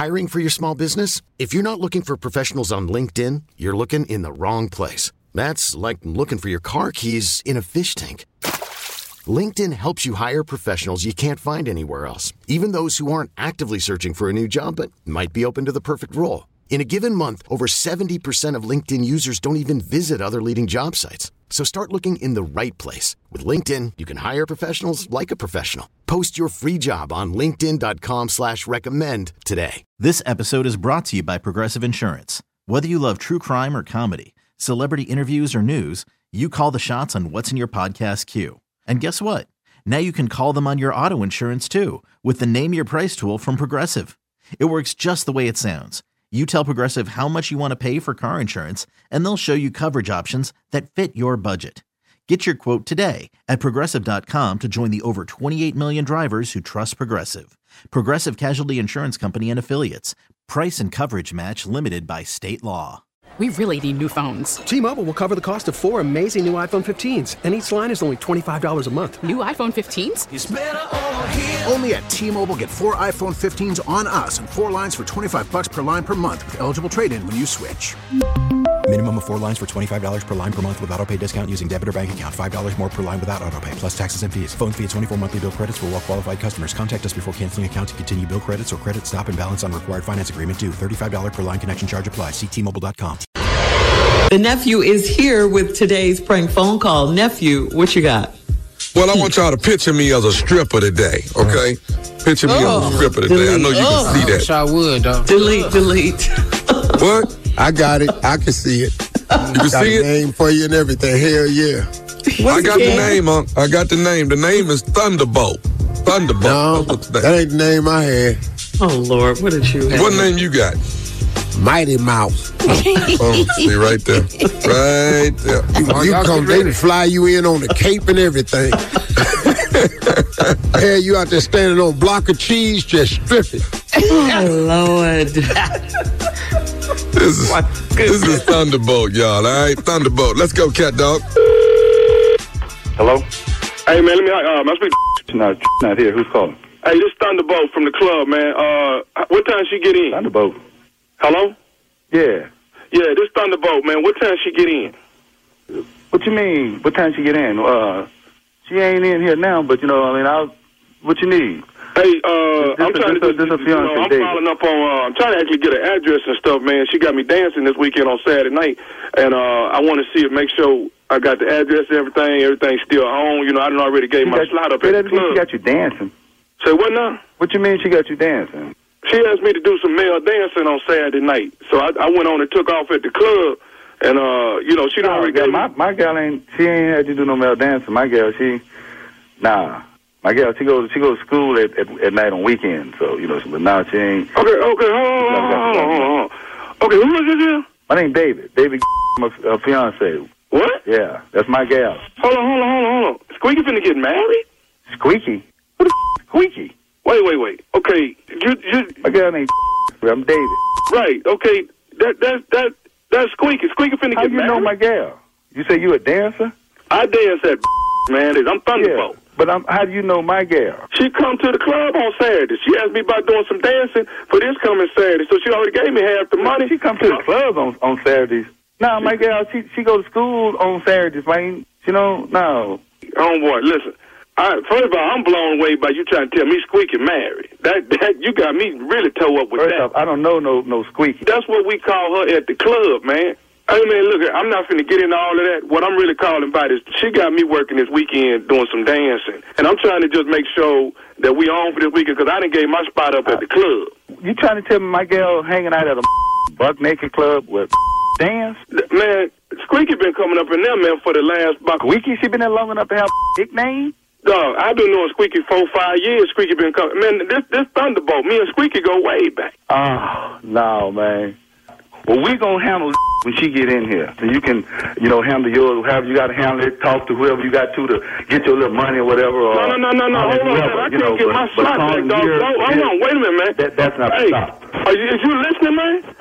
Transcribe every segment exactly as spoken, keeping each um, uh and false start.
Hiring for your small business? If you're not looking for professionals on LinkedIn, you're looking in the wrong place. That's like looking for your car keys in a fish tank. LinkedIn helps you hire professionals you can't find anywhere else, even those who aren't actively searching for a new job but might be open to the perfect role. In a given month, over seventy percent of LinkedIn users don't even visit other leading job sites. So start looking in the right place. With LinkedIn, you can hire professionals like a professional. Post your free job on linkedin dot com slash recommend today. This episode is brought to you by Progressive Insurance. Whether you love true crime or comedy, celebrity interviews or news, you call the shots on what's in your podcast queue. And guess what? Now you can call them on your auto insurance too with the Name Your Price tool from Progressive. It works just the way it sounds. You tell Progressive how much you want to pay for car insurance, and they'll show you coverage options that fit your budget. Get your quote today at Progressive dot com to join the over twenty-eight million drivers who trust Progressive. Progressive Casualty Insurance Company and Affiliates. Price and coverage match limited by state law. We really need new phones. T-Mobile will cover the cost of four amazing new iPhone fifteens, and each line is only twenty-five dollars a month. New iPhone fifteens? It's better over here. Only at T-Mobile, get four iPhone fifteens on us and four lines for twenty-five bucks per line per month with eligible trade-in when you switch. Minimum of four lines for twenty-five dollars per line per month with autopay discount using debit or bank account. five dollars more per line without autopay, plus taxes and fees. Phone fee at twenty-four monthly bill credits for well-qualified customers. Contact us before canceling account to continue bill credits or credit stop and balance on required finance agreement due. thirty-five dollars per line connection charge applies. See T Mobile dot com. The nephew is here with today's prank phone call. Nephew, what you got? Well, I want y'all to picture me as a stripper today, okay? Picture me oh, as a stripper today. delete. I know you oh. can see that. I would, though. Delete, delete. What? I got it. I can see it. You can got see a it? name for you and everything. Hell yeah. I got the name, huh? I got the name. The name is Thunderbolt. Thunderbolt. No, that ain't the name I had. Oh, Lord, what did you have? What name you got? Mighty Mouse. Oh, see, right there. Right there. You, you come, they fly you in on the cape and everything. Hey, you out there standing on a block of cheese, just stripping. Oh, Lord. This is, this is Thunderbolt, y'all, all right? Thunderbolt. Let's go, cat dog. Hello? Hey, man, let me, uh, I speak. No, not here. Who's calling? Hey, this Thunderbolt from the club, man. Uh, what time she get in? Thunderbolt. Hello? Yeah. Yeah, this Thunderbolt, man. What time she get in? What you mean? What time she get in? Uh, she ain't in here now, but, you know, I mean, I'll, what you need? Hey, uh, this I'm a, trying this to a, this a you know, I'm David. following up on, uh, I'm trying to actually get an address and stuff, man. She got me dancing this weekend on Saturday night, and uh, I want to see it, make sure I got the address and everything, everything's still on. You know, I done already gave she my got, slot up say at that the again, club. She got you dancing. Say what now? What you mean she got you dancing? She asked me to do some male dancing on Saturday night, so I, I went on and took off at the club, and, uh, you know, she done Nah, already girl, gave my, me... my gal ain't, she ain't had you do no male dancing. My gal, she, nah. My gal, she goes, she goes to school at, at, at night on weekends, so, you know, but now she ain't. Okay, okay, hold on, hold on, hold on, hold on. Okay, who is this here? My name's David. David, my uh, fiance. What? Yeah, that's my gal. Hold on, hold on, hold on, hold on. Squeaky finna get married? Squeaky? Who the f- Squeaky? Wait, wait, wait. Okay, you, you... My girl named I'm David. Right, okay. That, that, that, that's Squeaky. Squeaky finna How get you married? know my gal? You say you a dancer? I dance at man. I'm Thunderbolt. Yeah, but I'm, how do you know my gal? She come to the club on Saturday. She asked me about doing some dancing for this coming Saturday, so she already gave me half the money. She come to the club on, on Saturdays. No, my gal, she she go to school on Saturdays, man. You know, no. Homeboy, listen. I, first of all, I'm blown away by you trying to tell me Squeaky married. That that you got me really toe up with First that. off, I don't know no no Squeaky. That's what we call her at the club, man. Hey, man, look, I'm not finna get into all of that. What I'm really calling about is she got me working this weekend doing some dancing. And I'm trying to just make sure that we on for this weekend because I done gave my spot up at the club. You trying to tell me my girl hanging out at a buck naked club with dance? Man, Squeaky been coming up in there, man, for the last... buck. Squeaky? She been there long enough to have a nickname? Dog, I've been knowing Squeaky four, five years. Squeaky been coming... Man, this, this Thunderbolt, me and Squeaky go way back. Oh, no, man. Well, we gonna handle when she get in here. So you can, you know, handle yours, however you got to handle it, talk to whoever you got to to get your little money or whatever. Or, no, no, no, no, no. Hold on, man. I can't know, get but, my but slot back, dog. Here, Hold on, wait a minute, man. That, that's not hey, stop. Are you, is you listening, man?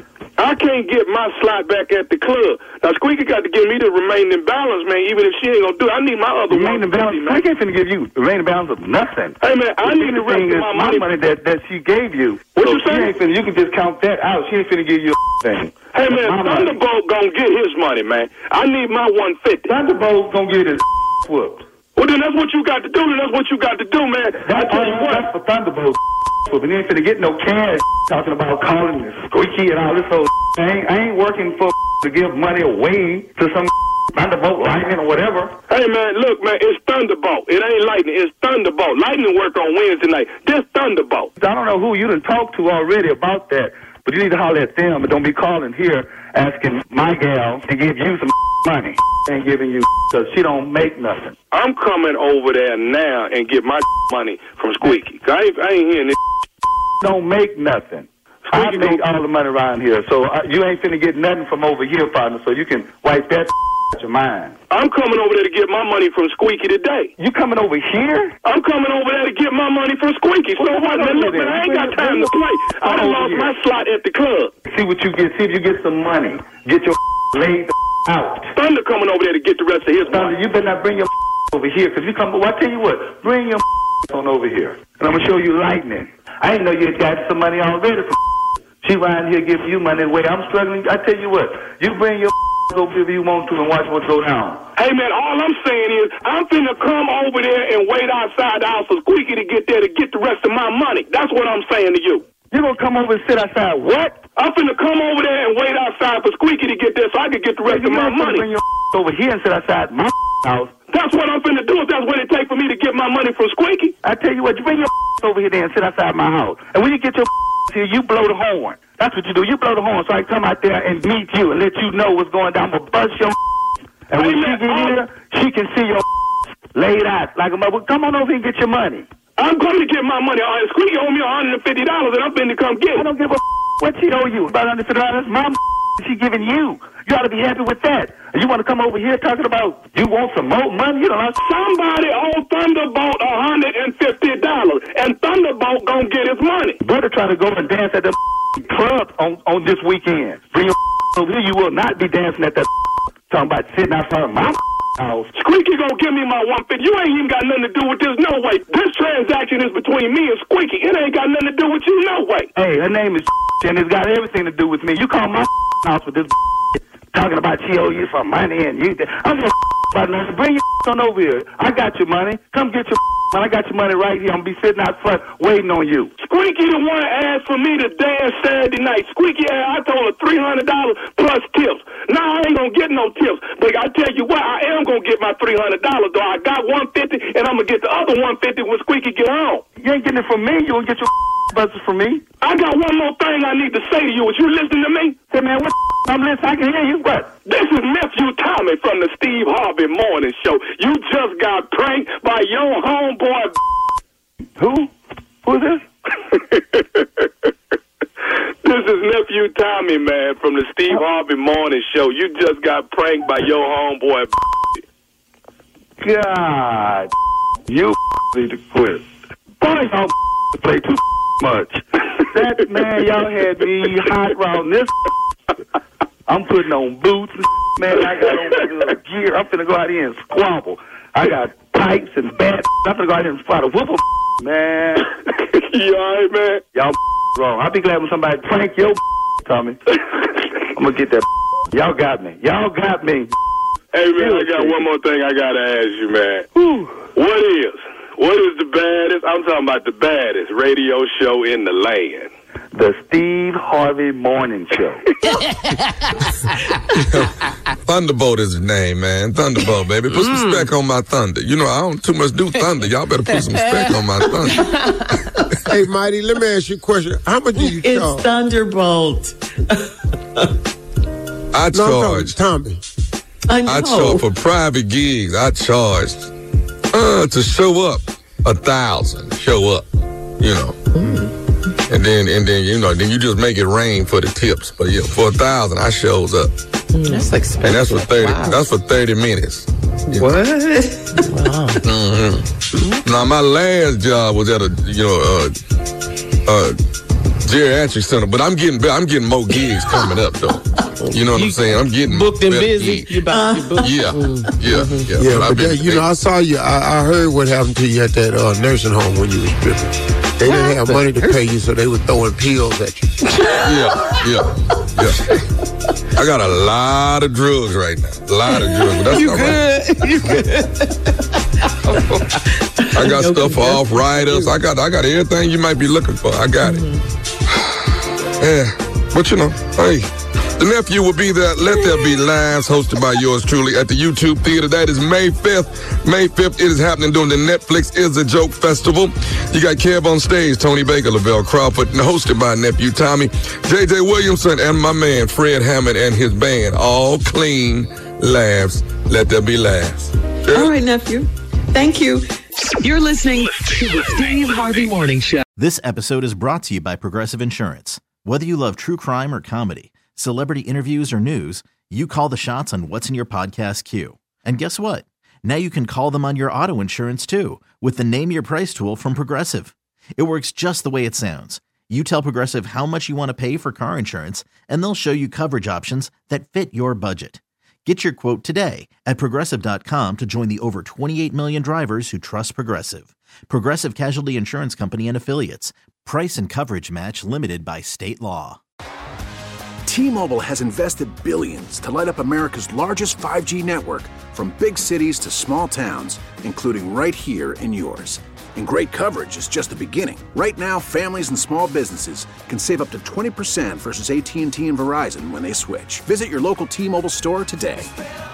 I can't get my slot back at the club. Now, Squeaky got to give me the remaining balance, man, even if she ain't going to do it. I need my other remaining balance. I can't finna give you remaining balance of nothing. Hey, man, I need the rest of my money. money that, that she gave you. What so you saying? Finna, you can just count that out. She ain't finna give you a thing. Hey, man, Thunderbolt going to get his money, man. I need my one fifty. Thunderbolt going to get his whooped. Well, then that's what you got to do. Then that's what you got to do, man. That's, I tell you what. That's for Thunderbolt. But you ain't finna get no cash talking about calling this Squeaky and all this old I ain't, I ain't working for to give money away to some Thunderbolt, Lightning, or whatever. Hey, man, look, man, it's Thunderbolt. It ain't Lightning. It's Thunderbolt. Lightning work on Wednesday night. This Thunderbolt. I don't know who you done talked to already about that, but you need to holler at them and don't be calling here asking my gal to give you some money. Ain't giving you because she don't make nothing. I'm coming over there now and get my money from Squeaky. I ain't, I ain't hearing this. Don't make nothing. I make all the money around here, so uh, you ain't finna get nothing from over here, partner, so you can wipe that out your mind. I'm coming over there to get my money from Squeaky today. You coming over here? I'm coming over there to get my money from Squeaky. So what? Man, look, man, I ain't got time to play. I done lost my slot at the club. See what you get. See if you get some money. Get your laid out. Thunder coming over there to get the rest of his Thunder, money. you better not bring your over here, because you come, well, I tell you what, bring your on over here, and I'm going to show you Lightning. I didn't know you had got some money already from she around here giving you money the way I'm struggling. I tell you what, you bring your over if you want to and watch what go down. Hey, man, all I'm saying is I'm finna come over there and wait outside the house for Squeaky to get there to get the rest of my money. That's what I'm saying to you. You gonna come over and sit outside what? I'm finna come over there and wait outside for Squeaky to get there so I can get the rest hey, of my money. Bring your over here and sit outside my house. That's what I'm finna do if that's what it takes for me to get my money from Squeaky. I tell you what, you bring your over here then and sit outside my house. And when you get your here, you blow the horn. That's what you do. You blow the horn so I can come out there and meet you and let you know what's going down. I'm gonna bust your and when she get here, she can see your laid out like a mother. Come on over here and get your money. I'm coming to get my money. Uh, Squeaky owe me one hundred fifty dollars and I'm finna come get it. I don't give a what she owe you. About one hundred fifty dollars. My she giving you. You ought to be happy with that. And you want to come over here talking about you want some more money? You know, somebody owe Thunderbolt one hundred fifty dollars, and Thunderbolt gonna get his money. Better try to go and dance at the club on, on this weekend. Bring your over here. You will not be dancing at that talking about sitting outside of my house. Squeaky gonna give me my one fifty. You ain't even got nothing to do with this, no way. This transaction is between me and Squeaky. It ain't got nothing to do with you, no way. Hey, her name is and it's got everything to do with me. You call my house with this talking about she owe you some money and you. I'm just about nothing. Bring your on over here. I got your money. Come get your money. I got your money right here. I'm gonna be sitting out front waiting on you. Squeaky the one asked for me to dance Saturday night. Squeaky, I told her three hundred dollars plus tips. Now I ain't gonna get no tips, but I tell you what, I am gonna get my three hundred dollars. Though I got one fifty, and I'm gonna get the other one fifty when Squeaky get home. You ain't getting it from me. You won't get your buzzers from me. I got one more thing I need to say to you. Is you listening to me? Say, man, what? I'm listening. I can hear you. What? This is Nephew Tommy from the Steve Harvey Morning Show. You just got pranked by your homeboy. Who? Who is this? This is Nephew Tommy, man, from the Steve Harvey Morning Show. You just got pranked by your homeboy. God, you need to quit. Boy, y'all play too much. That man, y'all had me hot around this. I'm putting on boots and man. I got on uh, gear. I'm finna go out here and squabble. I got pipes and bats. I'm finna go out here and fight a whoop man. You alright, man? Y'all wrong. I'll be glad when somebody prank your Tommy. I'm gonna get that. Y'all got me. Y'all got me. Hey, man, I got one more thing I gotta ask you, man. Whew. What is, what is the baddest, I'm talking about the baddest radio show in the land? The Steve Harvey Morning Show. Thunderbolt is his name, man. Thunderbolt, baby. Put some Mm. spec on my thunder. You know, I don't too much do thunder. Y'all better put some spec on my thunder. Hey, Mighty, let me ask you a question. How much do you It's charge? Thunderbolt. I No, I'm charge. talking I I know. charge for private gigs. I charged uh, to show up a thousand. Show up, you know. And then, and then, you know, then you just make it rain for the tips. But yeah, for a thousand, I shows up, That's expensive. and that's for thirty. Wow. That's for thirty minutes. What? Wow. Mm-hmm. Now my last job was at a, you know, uh, uh, geriatric center, but I'm getting I'm getting more gigs coming up though. You know what you, I'm saying? I'm getting booked and busy. You about uh, to book? Yeah, mm-hmm. yeah, yeah. Yeah, but, but that, you know, I saw you. I, I heard what happened to you at that uh, nursing home when you was stripping. They what? didn't have money to pay you, so they were throwing pills at you. Yeah, yeah, yeah. I got a lot of drugs right now. A lot of drugs. But that's you all good? Right. You good? I got stuff for arthritis. I got I got everything you might be looking for. I got it. Yeah, but you know, hey, the nephew will be there. Let There Be Lives, hosted by yours truly at the YouTube Theater. That is May fifth. May fifth, it is happening during the Netflix Is a Joke Festival. You got Kev on stage, Tony Baker, Lavelle Crawford, and hosted by nephew Tommy, J J Williamson, and my man Fred Hammond and his band. All clean laughs. Let there be laughs. Sure? All right, nephew. Thank you. You're listening to the Steve Harvey Morning Show. This episode is brought to you by Progressive Insurance. Whether you love true crime or comedy, celebrity interviews or news, you call the shots on what's in your podcast queue. And guess what? Now you can call them on your auto insurance too with the Name Your Price tool from Progressive. It works just the way it sounds. You tell Progressive how much you want to pay for car insurance, and they'll show you coverage options that fit your budget. Get your quote today at Progressive dot com to join the over twenty-eight million drivers who trust Progressive. Progressive Casualty Insurance Company and Affiliates. Price and coverage match limited by state law. T-Mobile has invested billions to light up America's largest five G network, from big cities to small towns, including right here in yours. And great coverage is just the beginning. Right now, families and small businesses can save up to twenty percent versus A T and T and Verizon when they switch. Visit your local T-Mobile store today.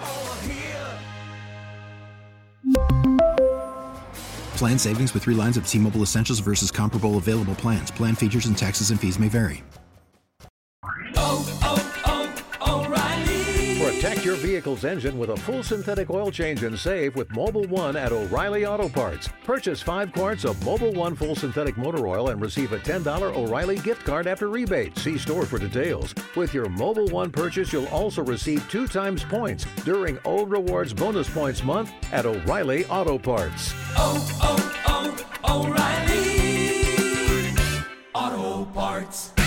Plan savings with three lines of T-Mobile Essentials versus comparable available plans. Plan features and taxes and fees may vary. Oh, oh, oh, O'Reilly. Protect your vehicle's engine with a full synthetic oil change and save with Mobile One at O'Reilly Auto Parts. Purchase five quarts of Mobile One full synthetic motor oil and receive a ten dollars O'Reilly gift card after rebate. See store for details. With your Mobile One purchase, you'll also receive two times points during O Rewards Bonus Points Month at O'Reilly Auto Parts. Oh, oh, oh, O'Reilly Auto Parts.